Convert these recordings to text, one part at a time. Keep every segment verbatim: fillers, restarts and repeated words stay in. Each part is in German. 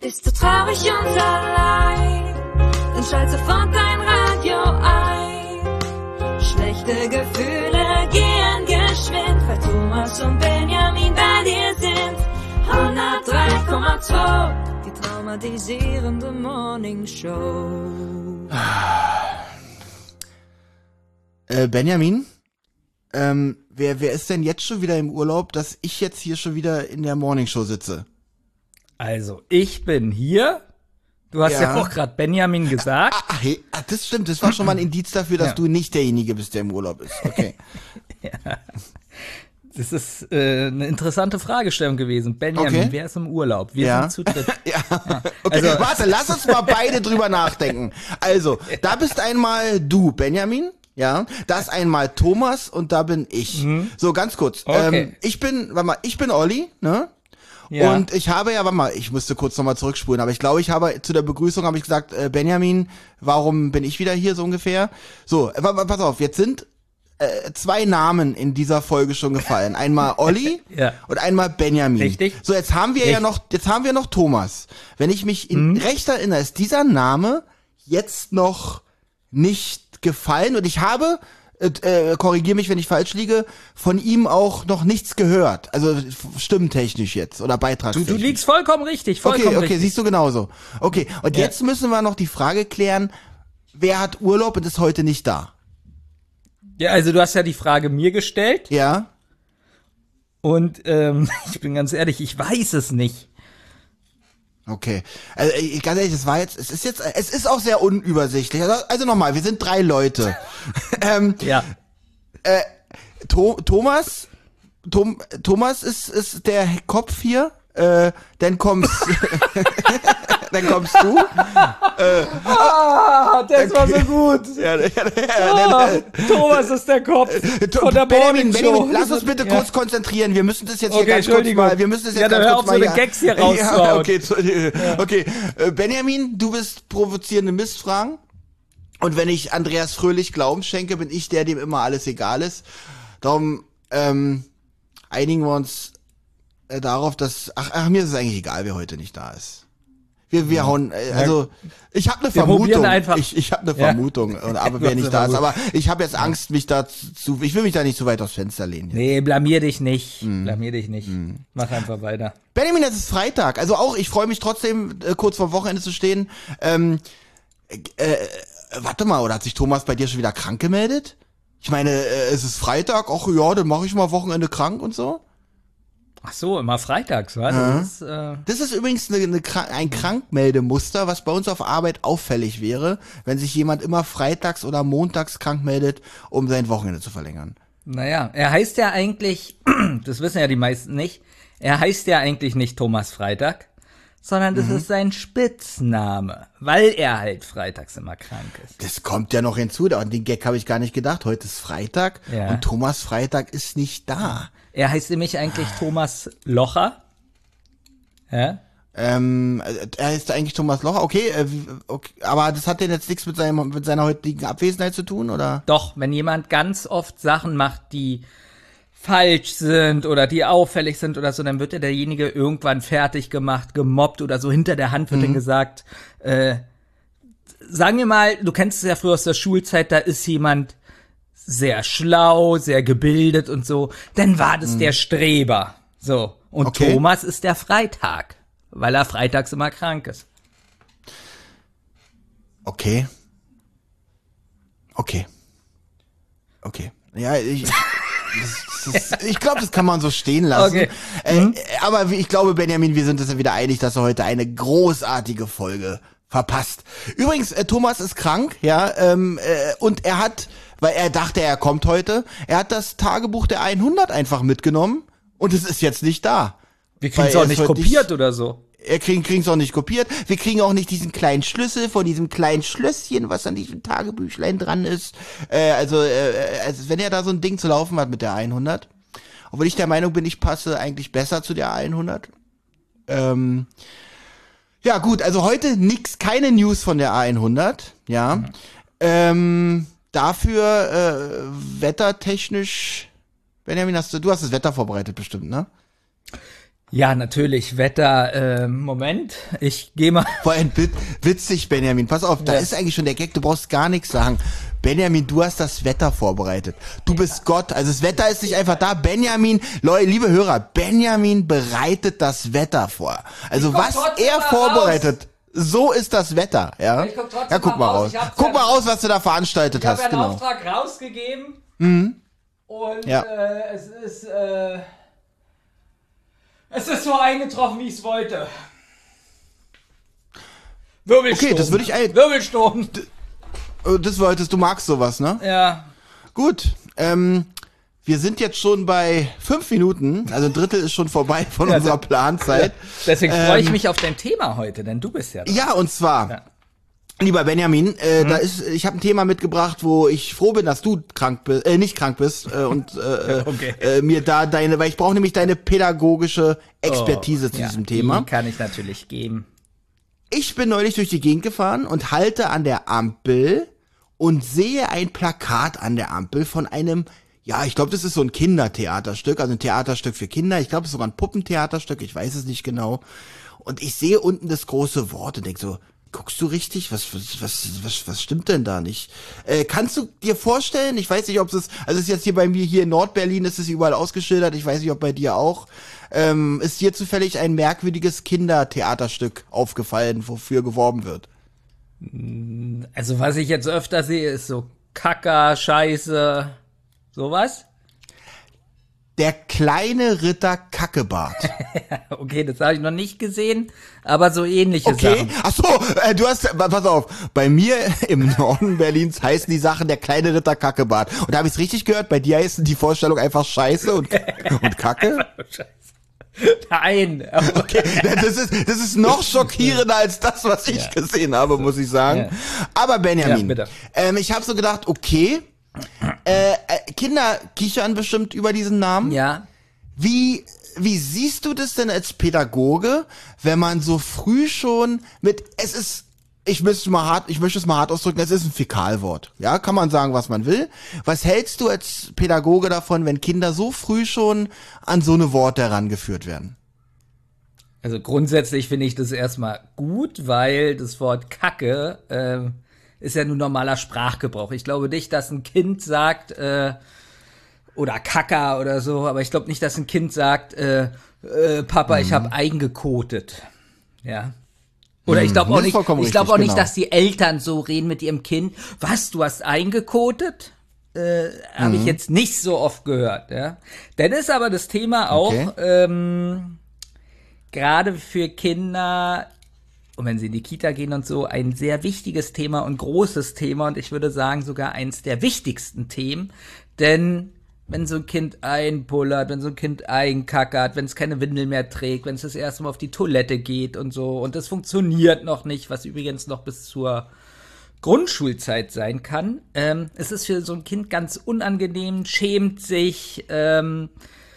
Bist du traurig und allein, dann schalt sofort dein Radio ein. Schlechte Gefühle gehen geschwind, weil Thomas und Benjamin bei dir sind. hundertdrei Komma zwei, die traumatisierende Morning Show. Äh, Benjamin? Ähm, wer, wer ist denn jetzt schon wieder im Urlaub, dass ich jetzt hier schon wieder in der Morning Show sitze? Also, ich bin hier. Du hast ja, ja auch gerade Benjamin gesagt. Ah, ah, hey, ah, das stimmt, das war schon mal ein Indiz dafür, dass ja. du nicht derjenige bist, der im Urlaub ist. Okay. Ja. Das ist äh, eine interessante Fragestellung gewesen. Benjamin, okay. Wer ist im Urlaub? Wir ja. sind zu dritt. Ja. Okay, also, warte, lass uns mal beide drüber nachdenken. Also, da bist einmal du, Benjamin. Ja, da ist einmal Thomas und da bin ich. Mhm. So, ganz kurz. Okay. Ähm, ich bin, warte mal, ich bin Olli, ne? Ja. Und ich habe ja, warte mal, ich musste kurz nochmal zurückspulen, aber ich glaube, ich habe zu der Begrüßung habe ich gesagt, äh, Benjamin, warum bin ich wieder hier so ungefähr? So, äh, pass auf, jetzt sind äh, zwei Namen in dieser Folge schon gefallen. Einmal Olli ja. und einmal Benjamin. Richtig. So, jetzt haben wir Richtig. ja noch, jetzt haben wir noch Thomas. Wenn ich mich in mhm. recht erinnere, ist dieser Name jetzt noch nicht gefallen und ich habe, äh, äh, korrigiere mich, wenn ich falsch liege, von ihm auch noch nichts gehört. Also stimmtechnisch jetzt oder Du, beitragstechnisch. du liegst vollkommen richtig, vollkommen okay, okay, richtig. siehst du genauso. Okay, und Ja. jetzt müssen wir noch die Frage klären, wer hat Urlaub und ist heute nicht da? Ja, also du hast ja die Frage mir gestellt Ja? und ähm, ich bin ganz ehrlich, ich weiß es nicht. Okay. Also ich, ganz ehrlich, das war jetzt, es ist jetzt, es ist auch sehr unübersichtlich. Also, also nochmal, wir sind drei Leute. ähm, Ja. Äh, Tho- Thomas, Tom, Thomas ist, ist der Kopf hier. Äh, dann kommst, dann kommst du. Äh, Ah, das war so gut. ja, ja, ja, Ah, dann, Thomas ist der Kopf von der Benjamin, Morning Show. Benjamin, lass uns bitte Ja. kurz konzentrieren. Wir müssen das jetzt hier Okay, ganz kurz Entschuldigung. mal, wir müssen das jetzt Ja, dann ganz hör kurz auf, so mal eine Gags hier rauszuhauen. Ja, okay, zu, ja. okay. Äh, Benjamin, du bist provozierende Mistfragen. Und wenn ich Andreas Fröhlich Glauben schenke, bin ich der, dem immer alles egal ist. Darum ähm, einigen wir uns äh, darauf, dass ach, ach mir ist es eigentlich egal, wer heute nicht da ist. Wir wir hauen äh, also ich habe eine Wir probieren Vermutung. einfach. Ich ich habe eine Ja. Vermutung, und aber wer nicht da ist, aber ich habe jetzt Angst, mich da zu ich will mich da nicht zu weit aufs Fenster lehnen. Jetzt. Nee, blamier dich nicht. Blamier dich nicht. Mach einfach weiter. Benjamin, das ist Freitag. Also auch, ich freue mich trotzdem, äh, kurz vor Wochenende zu stehen. Ähm, äh, warte mal, oder hat sich Thomas bei dir schon wieder krank gemeldet? Ich meine, äh, es ist Freitag, ach ja, dann mache ich mal Wochenende krank und so. Ach so, immer freitags, was? Ja. Das ist, äh, Das ist übrigens eine, eine, Krank- ein Krankmeldemuster, was bei uns auf Arbeit auffällig wäre, wenn sich jemand immer freitags oder montags krank meldet, um sein Wochenende zu verlängern. naja, er heißt ja eigentlich, das wissen ja die meisten nicht, er heißt ja eigentlich nicht Thomas Freitag, sondern das ist sein Spitzname, weil er halt freitags immer krank ist. Das kommt ja noch hinzu, an den Gag habe ich gar nicht gedacht. Heute ist Freitag Ja. und Thomas Freitag ist nicht da. Er heißt nämlich eigentlich Thomas Locher. Ja? Ähm, er ist eigentlich Thomas Locher, okay, äh, okay, aber das hat denn jetzt nichts mit, seinem, mit seiner heutigen Abwesenheit zu tun, oder? Doch, wenn jemand ganz oft Sachen macht, die falsch sind oder die auffällig sind oder so, dann wird ja derjenige irgendwann fertig gemacht, gemobbt oder so. Hinter der Hand wird dann gesagt, äh, sagen wir mal, du kennst es ja früher aus der Schulzeit, da ist jemand sehr schlau, sehr gebildet und so, dann war das der Streber. So. Und Okay. Thomas ist der Freitag, weil er freitags immer krank ist. Okay. Okay. Okay. Ja, ich, das, das, ich glaube, das kann man so stehen lassen. Okay. Äh, aber ich glaube, Benjamin, wir sind uns ja wieder einig, dass er heute eine großartige Folge verpasst. Übrigens, äh, Thomas ist krank, ja, ähm, äh, und er hat, weil er dachte, er kommt heute, er hat das Tagebuch der hundert einfach mitgenommen und es ist jetzt nicht da. Wir kriegen es Weil auch er nicht ist heute kopiert oder so. Er kriegen kriegen's auch nicht kopiert. Wir kriegen auch nicht diesen kleinen Schlüssel von diesem kleinen Schlösschen, was an diesem Tagebüchlein dran ist. Äh, also, äh, also, wenn er da so ein Ding zu laufen hat mit der hundert. Obwohl ich der Meinung bin, ich passe eigentlich besser zu der hundert. Ähm, ja, gut, also heute nix, keine News von der hundert. Ja. Mhm. Ähm, dafür äh, wettertechnisch. Benjamin, hast du, du hast das Wetter vorbereitet bestimmt, ne? Ja, natürlich, Wetter, äh, Moment, ich gehe mal. Vor allem wit- witzig, Benjamin, pass auf, da Ja. ist eigentlich schon der Gag, du brauchst gar nichts sagen. Benjamin, du hast das Wetter vorbereitet. Du bist Gott, also das Wetter ist nicht einfach da. Benjamin, Leute, liebe Hörer, Benjamin bereitet das Wetter vor. Also Ich komm was trotzdem er mal vorbereitet, so ist das Wetter, ja. Ich komm trotzdem Ja, guck mal mal raus. raus. Ich hab's Guck ja- mal raus, was du da veranstaltet Ich habe hast, ja einen genau. Auftrag rausgegeben und Ja. äh, es ist äh, es ist so eingetroffen, wie ich es wollte. Wirbelsturm. Okay, das würde ich ein- Wirbelsturm. Oh, das wolltest, du magst sowas, ne? Ja. Gut, ähm, wir sind jetzt schon bei fünf Minuten, also ein Drittel ist schon vorbei von Ja, unserer de- Planzeit. Deswegen freue ich Ähm, mich auf dein Thema heute, denn du bist ja da. Ja, und zwar, Ja. lieber Benjamin, äh, da ist, ich habe ein Thema mitgebracht, wo ich froh bin, dass du krank bist, äh, nicht krank bist äh, und äh, Okay. äh, mir da deine, weil ich brauche nämlich deine pädagogische Expertise zu Ja, diesem Thema. Die kann ich natürlich geben. Ich bin neulich durch die Gegend gefahren und halte an der Ampel und sehe ein Plakat an der Ampel von einem, ja, ich glaube, das ist so ein Kindertheaterstück, also ein Theaterstück für Kinder. Ich glaube, es ist sogar ein Puppentheaterstück, ich weiß es nicht genau. Und ich sehe unten das große Wort und denke so, guckst du richtig? Was, was, was, was, was stimmt denn da nicht? Äh, kannst du dir vorstellen, ich weiß nicht, ob es ist, also es ist jetzt hier bei mir hier in Nordberlin, ist es überall ausgeschildert, ich weiß nicht, ob bei dir auch, ähm, ist dir zufällig ein merkwürdiges Kindertheaterstück aufgefallen, wofür geworben wird? Also was ich jetzt öfter sehe, ist so Kacker, Scheiße, sowas. Der kleine Ritter Kackebart. Okay, das habe ich noch nicht gesehen, aber so ähnliche Okay, Sachen. ach so, äh, du hast, pass auf, bei mir im Norden Berlins heißen die Sachen der kleine Ritter Kackebart. Und da habe ich es richtig gehört, bei dir heißen die Vorstellung einfach Scheiße und, und Kacke? Scheiße. Nein. Okay, das ist, das ist noch schockierender als das, was ich Ja. gesehen habe, muss ich sagen. Ja. Aber Benjamin, Ja, bitte. ähm, ich habe so gedacht, okay, äh, äh, Kinder kichern bestimmt über diesen Namen. Ja. Wie, wie siehst du das denn als Pädagoge, wenn man so früh schon mit, es ist, ich möchte mal hart, ich möchte es mal hart ausdrücken, es ist ein Fäkalwort. Ja, kann man sagen, was man will. Was hältst du als Pädagoge davon, wenn Kinder so früh schon an so eine Worte herangeführt werden? Also grundsätzlich finde ich das erstmal gut, weil das Wort Kacke äh, ist ja nur normaler Sprachgebrauch. Ich glaube nicht, dass ein Kind sagt, äh, oder Kacker oder so, aber ich glaube nicht, dass ein Kind sagt, äh, äh, Papa, ich habe eingekotet. Ja. Oder ich glaube das auch ist nicht, vollkommen ich glaube richtig, auch nicht, genau. dass die Eltern so reden mit ihrem Kind. Was, du hast eingekotet? Äh, habe ich jetzt nicht so oft gehört, ja. Dann ist aber das Thema auch, Okay. ähm, gerade für Kinder, und wenn sie in die Kita gehen und so, ein sehr wichtiges Thema und großes Thema und ich würde sagen sogar eins der wichtigsten Themen, denn wenn so ein Kind einpullert, wenn so ein Kind einkackert, wenn es keine Windel mehr trägt, wenn es das erste Mal auf die Toilette geht und so und das funktioniert noch nicht, was übrigens noch bis zur Grundschulzeit sein kann, ähm, es ist für so ein Kind ganz unangenehm, schämt sich, ähm,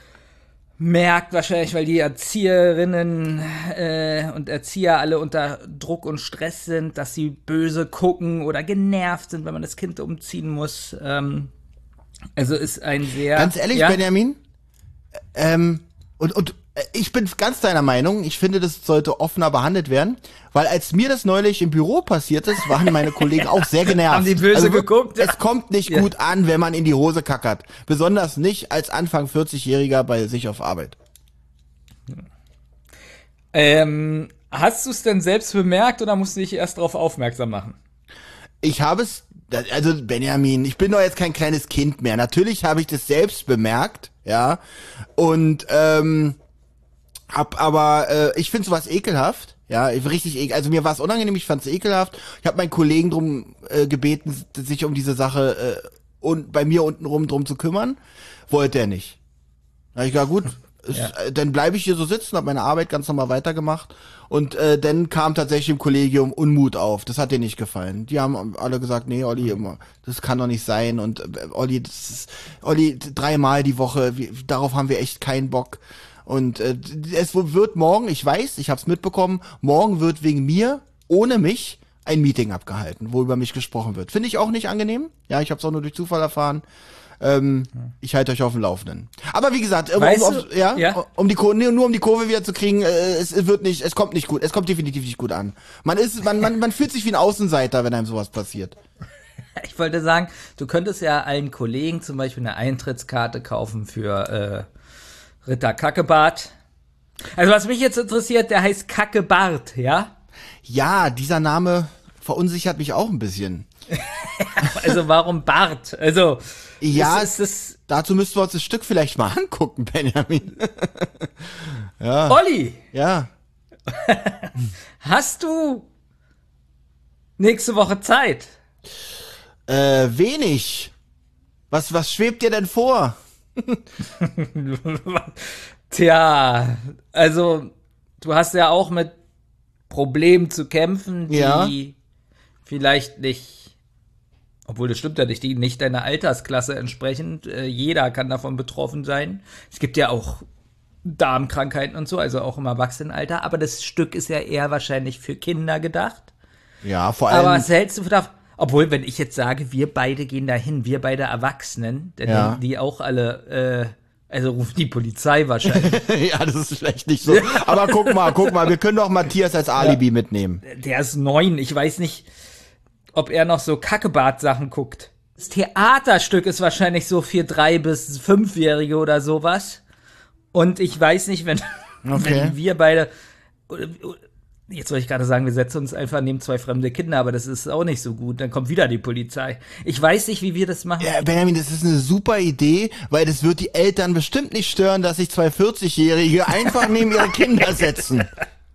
merkt wahrscheinlich, weil die Erzieherinnen äh, und Erzieher alle unter Druck und Stress sind, dass sie böse gucken oder genervt sind, wenn man das Kind umziehen muss. Ähm, also ist ein sehr... Ganz ehrlich, ja, Benjamin, ähm, und, und äh, ich bin ganz deiner Meinung, ich finde, das sollte offener behandelt werden, weil als mir das neulich im Büro passiert ist, waren meine Kollegen auch sehr genervt. Haben die böse also, geguckt? Es kommt nicht Ja. gut an, wenn man in die Hose kackert. Besonders nicht als Anfang vierzig-Jähriger bei sich auf Arbeit. Ähm, hast du es denn selbst bemerkt oder musst du dich erst darauf aufmerksam machen? Ich habe es, also Benjamin, ich bin doch jetzt kein kleines Kind mehr. Natürlich habe ich das selbst bemerkt, ja. Und ähm, hab aber, äh, ich finde sowas ekelhaft. Ja, richtig ekel. Also mir war es unangenehm, ich fand es ekelhaft. Ich habe meinen Kollegen drum äh, gebeten, sich um diese Sache äh, und bei mir untenrum drum zu kümmern. Wollte er nicht. Da hab ich gesagt, gut, es, Ja. äh, dann bleibe ich hier so sitzen, habe meine Arbeit ganz normal weitergemacht. Und äh, dann kam tatsächlich im Kollegium Unmut auf. Das hat denen nicht gefallen. Die haben alle gesagt, nee, Olli, immer, das kann doch nicht sein. Und äh, Olli, das ist, Olli, dreimal die Woche, wir, darauf haben wir echt keinen Bock. Und äh, es wird morgen, ich weiß, ich habe es mitbekommen, morgen wird wegen mir, ohne mich, ein Meeting abgehalten, wo über mich gesprochen wird. Finde ich auch nicht angenehm. Ja, ich habe es auch nur durch Zufall erfahren. Ähm, ich halte euch auf dem Laufenden. Aber wie gesagt, um, Weißt um, du- um, ja, ja? um die Kurve, nur um die Kurve wieder zu kriegen, äh, es wird nicht, es kommt nicht gut, es kommt definitiv nicht gut an. Man ist, man, man, man fühlt sich wie ein Außenseiter, wenn einem sowas passiert. Ich wollte sagen, du könntest ja allen Kollegen zum Beispiel eine Eintrittskarte kaufen für äh, Ritter Kackebart. Also was mich jetzt interessiert, der heißt Kackebart, ja? Ja, dieser Name verunsichert mich auch ein bisschen. Also warum Bart? Also Ja, ist, ist, ist dazu müssten wir uns das Stück vielleicht mal angucken, Benjamin. ja, Olli, ja. hast du nächste Woche Zeit? Äh, wenig. Was, was schwebt dir denn vor? Tja, also du hast ja auch mit Problemen zu kämpfen, die Ja. vielleicht nicht, obwohl das stimmt ja nicht, die nicht deiner Altersklasse entsprechend. Äh, jeder kann davon betroffen sein. Es gibt ja auch Darmkrankheiten und so, also auch im Erwachsenenalter. Aber das Stück ist ja eher wahrscheinlich für Kinder gedacht. Ja, vor allem. Aber was hältst du davon? Obwohl, wenn ich jetzt sage, wir beide gehen dahin, wir beide Erwachsenen, dann Ja. denken die auch alle, äh, also rufen die Polizei wahrscheinlich. ja, das ist vielleicht nicht so. Aber guck mal, guck mal, wir können doch Matthias als Alibi mitnehmen. Der ist neun, ich weiß nicht, ob er noch so Kackebart-Sachen guckt. Das Theaterstück ist wahrscheinlich so für drei bis fünfjährige oder sowas. Und ich weiß nicht, wenn, Okay. wenn wir beide, jetzt wollte ich gerade sagen, wir setzen uns einfach neben zwei fremde Kinder, aber das ist auch nicht so gut. Dann kommt wieder die Polizei. Ich weiß nicht, wie wir das machen. Ja, Benjamin, das ist eine super Idee, weil das wird die Eltern bestimmt nicht stören, dass sich zwei vierzig-Jährige einfach neben ihre Kinder setzen.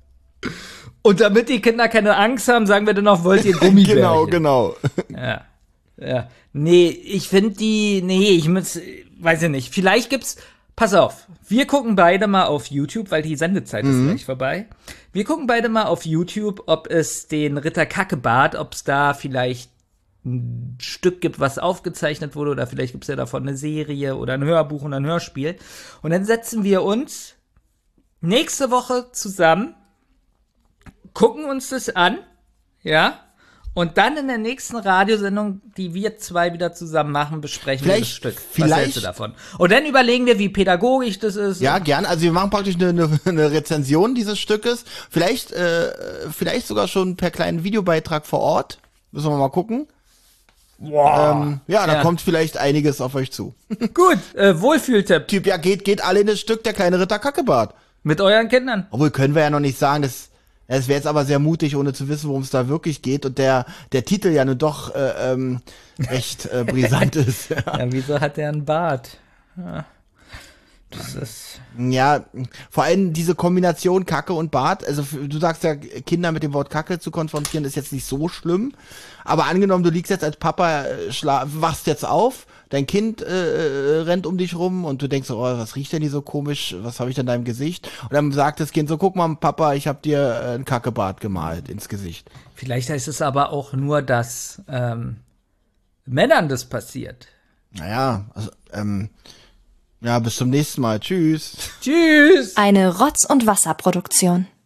Und damit die Kinder keine Angst haben, sagen wir dann noch, wollt ihr Gummibärchen? Genau, genau. Ja. Ja. Nee, ich finde die, nee, ich muss, weiß ich nicht. Vielleicht gibt's, pass auf, wir gucken beide mal auf YouTube, weil die Sendezeit ist gleich vorbei. Wir gucken beide mal auf YouTube, ob es den Ritter Kackebart, ob es da vielleicht ein Stück gibt, was aufgezeichnet wurde, oder vielleicht gibt's ja davon eine Serie oder ein Hörbuch und ein Hörspiel. Und dann setzen wir uns nächste Woche zusammen, gucken uns das an, ja, und dann in der nächsten Radiosendung, die wir zwei wieder zusammen machen, besprechen wir das Vielleicht- Stück. Was vielleicht- hältst du davon? Und dann überlegen wir, wie pädagogisch das ist. Ja, gern. Also wir machen praktisch eine, eine, eine Rezension dieses Stückes. Vielleicht, äh, vielleicht sogar schon per kleinen Videobeitrag vor Ort. Müssen wir mal gucken. Wow. Ähm, ja, da Ja. kommt vielleicht einiges auf euch zu. Gut, äh, Wohlfühltipp Typ, ja, geht, geht alle in das Stück, der kleine Ritter Kackebart. mit euren Kindern. Obwohl, können wir ja noch nicht sagen, das, es wäre jetzt aber sehr mutig, ohne zu wissen, worum es da wirklich geht. Und der, der Titel ja nun doch äh, ähm, recht äh, brisant ist. Ja, wieso hat der einen Bart? Ja. Das ist, Ja, vor allem diese Kombination Kacke und Bart, also f- du sagst ja, Kinder mit dem Wort Kacke zu konfrontieren, ist jetzt nicht so schlimm. Aber angenommen, du liegst jetzt als Papa, äh, schla wachst jetzt auf, dein Kind äh, äh, rennt um dich rum und du denkst so, oh, was riecht denn hier so komisch, was habe ich denn da im Gesicht? Und dann sagt das Kind so, guck mal, Papa, ich habe dir äh, ein Kackebart gemalt ins Gesicht. vielleicht heißt es aber auch nur, dass ähm, Männern das passiert. Naja, also, ähm, ja, bis zum nächsten Mal. Tschüss. Tschüss! Eine Rotz- und Wasserproduktion.